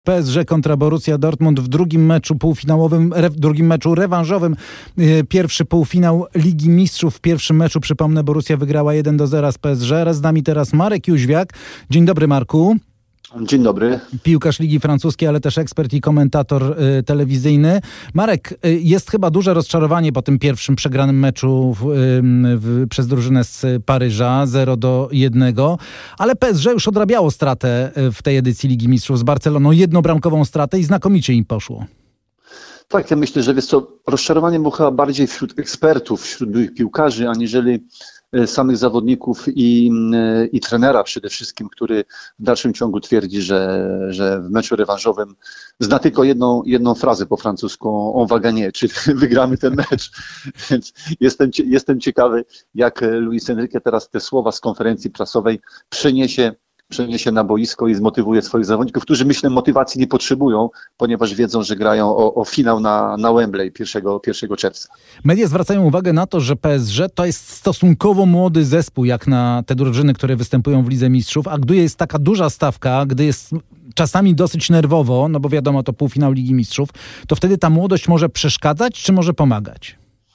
PSG kontra Borussia Dortmund w drugim meczu półfinałowym, drugim meczu rewanżowym. Pierwszy półfinał Ligi Mistrzów. W pierwszym meczu, przypomnę, Borussia wygrała 1-0 z PSG. Z nami teraz Marek Jóźwiak. Dzień dobry, Marku. Dzień dobry. Piłkarz Ligi Francuskiej, ale też ekspert i komentator telewizyjny. Marek, jest chyba duże rozczarowanie po tym pierwszym przegranym meczu przez drużynę z Paryża 0-1, ale PSG już odrabiało stratę w tej edycji Ligi Mistrzów z Barceloną, jednobramkową stratę i znakomicie im poszło. Tak, ja myślę, że rozczarowanie było chyba bardziej wśród ekspertów, wśród byłych piłkarzy, aniżeli samych zawodników i trenera przede wszystkim, który w dalszym ciągu twierdzi, że w meczu rewanżowym zna tylko jedną frazę po francusku, on va gagner, czyli wygramy ten mecz. Więc jestem ciekawy, jak Luis Enrique teraz te słowa z konferencji prasowej przeniesie na boisko i zmotywuje swoich zawodników, którzy, myślę, motywacji nie potrzebują, ponieważ wiedzą, że grają o finał na Wembley 1 czerwca. Media zwracają uwagę na to, że PSG to jest stosunkowo młody zespół, jak na te drużyny, które występują w Lidze Mistrzów, a gdy jest taka duża stawka, gdy jest czasami dosyć nerwowo, no bo wiadomo, to półfinał Ligi Mistrzów, to wtedy ta młodość może przeszkadzać, czy może pomagać?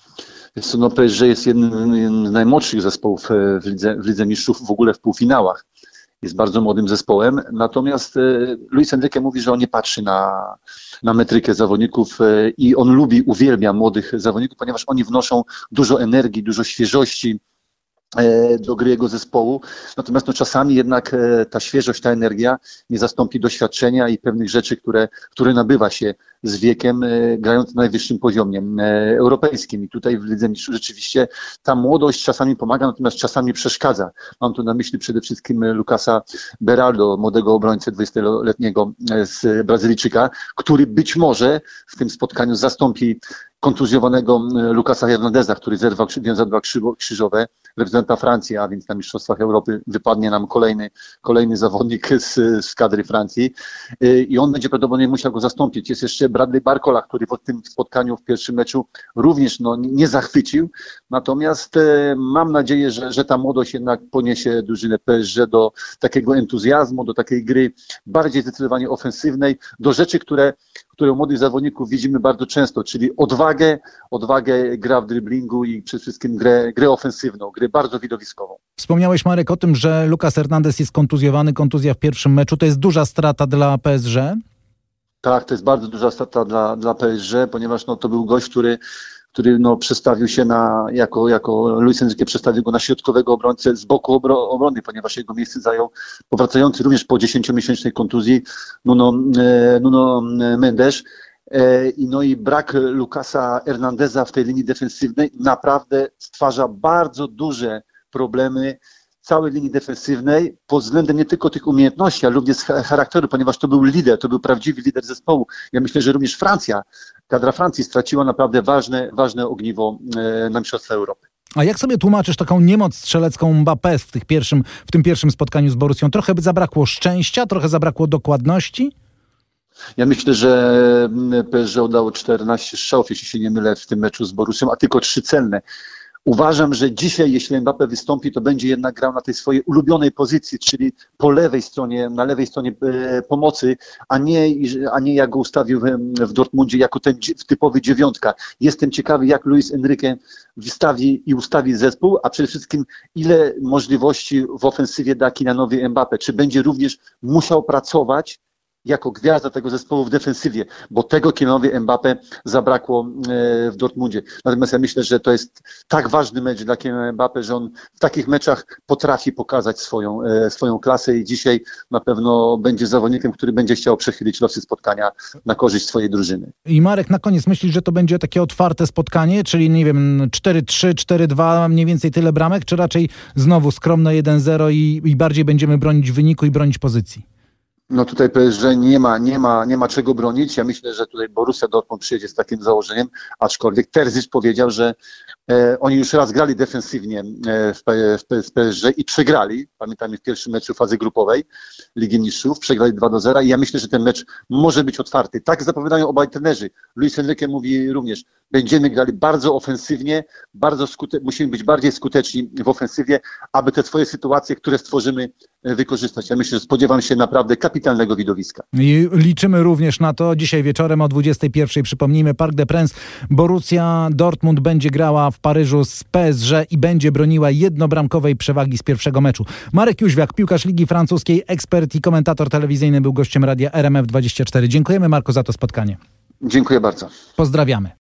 PSG jest jednym z najmłodszych zespołów w Lidze Mistrzów, w ogóle w półfinałach. Jest bardzo młodym zespołem, natomiast Luis Enrique mówi, że on nie patrzy na metrykę zawodników i on uwielbia młodych zawodników, ponieważ oni wnoszą dużo energii, dużo świeżości do gry jego zespołu. Natomiast czasami jednak ta świeżość, ta energia nie zastąpi doświadczenia i pewnych rzeczy, które nabywa się z wiekiem, grając na najwyższym poziomie europejskim. I tutaj w Lidze Mistrzów rzeczywiście ta młodość czasami pomaga, natomiast czasami przeszkadza. Mam tu na myśli przede wszystkim Lucasa Beraldo, młodego obrońcę 20-letniego z Brazylijczyka, który być może w tym spotkaniu zastąpi kontuzjowanego Lucasa Hernandeza, który zadbał krzyżowe, reprezentanta Francji, a więc na Mistrzostwach Europy wypadnie nam kolejny zawodnik z kadry Francji i on będzie prawdopodobnie musiał go zastąpić. Jest jeszcze Bradley Barcola, który po tym spotkaniu w pierwszym meczu również nie zachwycił, natomiast mam nadzieję, że ta młodość jednak poniesie drużynę PSG do takiego entuzjazmu, do takiej gry bardziej zdecydowanie ofensywnej, do rzeczy, które u młodych zawodników widzimy bardzo często, czyli odwagę, gra w driblingu i przede wszystkim grę ofensywną, grę bardzo widowiskową. Wspomniałeś, Marek, o tym, że Lucas Hernandez jest kontuzjowany, kontuzja w pierwszym meczu. To jest duża strata dla PSG? Tak, to jest bardzo duża strata dla PSG, ponieważ to był gość, który przestawił się jako Luis Enrique przestawił go na środkowego obrońcę z boku obrony, ponieważ jego miejsce zajął powracający również po 10-miesięcznej kontuzji Nuno Mendes. I brak Lucasa Hernandeza w tej linii defensywnej naprawdę stwarza bardzo duże problemy całej linii defensywnej pod względem nie tylko tych umiejętności, ale również charakteru, ponieważ to był lider, to był prawdziwy lider zespołu. Ja myślę, że również kadra Francji straciła naprawdę ważne ogniwo na Mistrzostwa Europy. A jak sobie tłumaczysz taką niemoc strzelecką Mbappé w tym pierwszym spotkaniu z Borussią? Trochę zabrakło szczęścia, trochę zabrakło dokładności? Ja myślę, że PSG udało 14 strzałów, jeśli się nie mylę, w tym meczu z Borussią, a tylko 3 celne. Uważam, że dzisiaj, jeśli Mbappé wystąpi, to będzie jednak grał na tej swojej ulubionej pozycji, czyli po lewej stronie, na lewej stronie pomocy, a nie jak go ustawił w Dortmundzie jako ten typowy dziewiątka. Jestem ciekawy, jak Luis Enrique ustawi zespół, a przede wszystkim ile możliwości w ofensywie da Kylianowi Mbappé. Czy będzie również musiał pracować jako gwiazda tego zespołu w defensywie, bo tego Kylianowi Mbappé zabrakło w Dortmundzie. Natomiast ja myślę, że to jest tak ważny mecz dla Kyliana Mbappé, że on w takich meczach potrafi pokazać swoją klasę i dzisiaj na pewno będzie zawodnikiem, który będzie chciał przechylić losy spotkania na korzyść swojej drużyny. I Marek, na koniec myślisz, że to będzie takie otwarte spotkanie, czyli nie wiem, 4-3, 4-2, mniej więcej tyle bramek, czy raczej znowu skromne 1-0 i bardziej będziemy bronić wyniku i bronić pozycji? Tutaj PSG nie ma czego bronić. Ja myślę, że tutaj Borussia Dortmund przyjedzie z takim założeniem, aczkolwiek Terzic powiedział, że oni już raz grali defensywnie w PSG i przegrali. Pamiętamy w pierwszym meczu fazy grupowej Ligi Mistrzów, przegrali 2-0 i ja myślę, że ten mecz może być otwarty. Tak zapowiadają obaj trenerzy. Luis Enrique mówi również, będziemy grali bardzo ofensywnie, musimy być bardziej skuteczni w ofensywie, aby te swoje sytuacje, które stworzymy, wykorzystać. Ja myślę, że spodziewam się naprawdę kapitalnego widowiska. I liczymy również na to. Dzisiaj wieczorem o 21:00, przypomnijmy, Parc des Princes, Borussia Dortmund będzie grała w Paryżu z PSG i będzie broniła jednobramkowej przewagi z pierwszego meczu. Marek Jóźwiak, piłkarz Ligi Francuskiej, ekspert i komentator telewizyjny, był gościem radia RMF24. Dziękujemy, Marku, za to spotkanie. Dziękuję bardzo. Pozdrawiamy.